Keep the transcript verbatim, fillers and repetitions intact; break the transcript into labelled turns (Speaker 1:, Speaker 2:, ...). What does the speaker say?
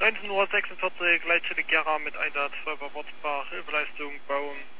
Speaker 1: neunzehn Uhr sechsundvierzig, Leitstelle Gera mit Einsatz, Feuerwehr Wurzbach, Hilfeleistung bauen.